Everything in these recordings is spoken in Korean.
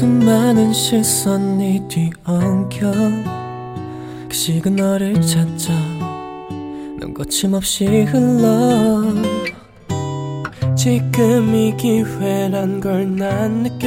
수많은 시선이 뒤엉켜 그 식은 너를 찾자 넌 거침없이 흘러 지금이 기회란 걸 난 느껴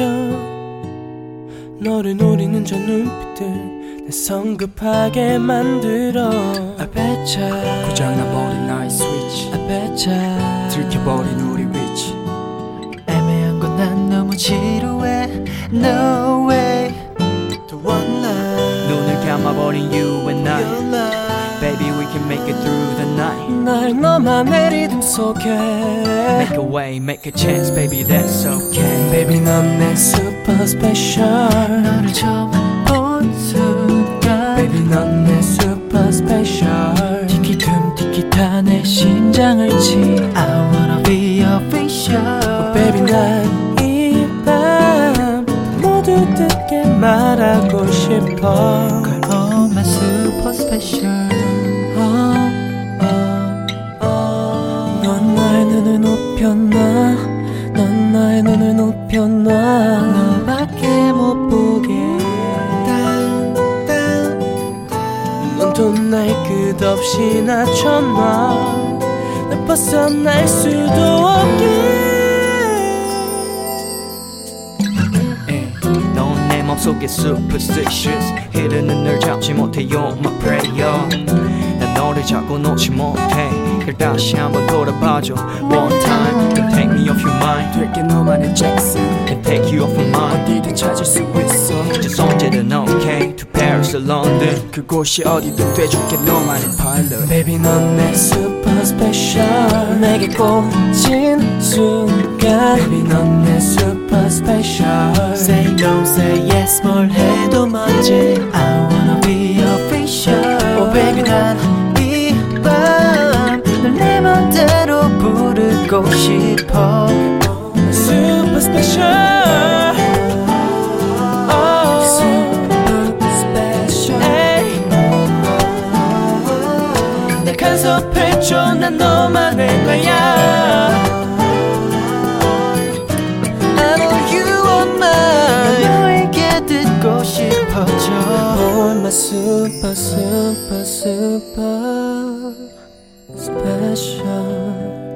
너를 노리는 저 눈빛들 날 성급하게 만들어 I betcha 고장나버린 나의 스위치 I betcha 들켜버린 우리 위치 애매한 건 난 너무 지루해 No way The one night 눈을 감아버린 you and I Baby we can make it through the night 날 너만의 리듬 속에 Make a way, make a chance, baby that's okay Baby 넌 내 super special 너를 처음 본 순간 Baby 넌 내 super special 티키툼 티키타 내 심장을 치 I wanna be official oh, Baby 난 이 밤 모두 듣게 말하고 싶어 Girl oh my super special 넌 나의 눈을 높여놔 넌 나의 눈을 높여놔 너밖에 못 보게 넌 날 끝없이 낮춰놔 날 벗어날 수도 없게 넌 내 맘속에 superstitious 흐르는 널 잡지 못해 You're my prayer 난 너를 자꾸 놓지 못해 그걸 다시 한번 돌아봐줘 One time Don't take me off your mind 될게 너만의 Jackson Can take you off my mind 어디든 찾을 수 있어 just 언제든 okay To Paris or London 그곳이 어디든 돼줄게 너만의 pilot Baby 넌 내 super special 내게 꽂힌 순간 Baby 넌 내 super special Say no say yes 뭘 해도 먼지 I wanna be official Oh baby 난 이 밤 널 내 맘대로 부르고 싶어 Super special Oh super special 날 간섭해줘 난 너만의 거야 I know you are mine 너에게 듣고 싶어져 You're my super super super special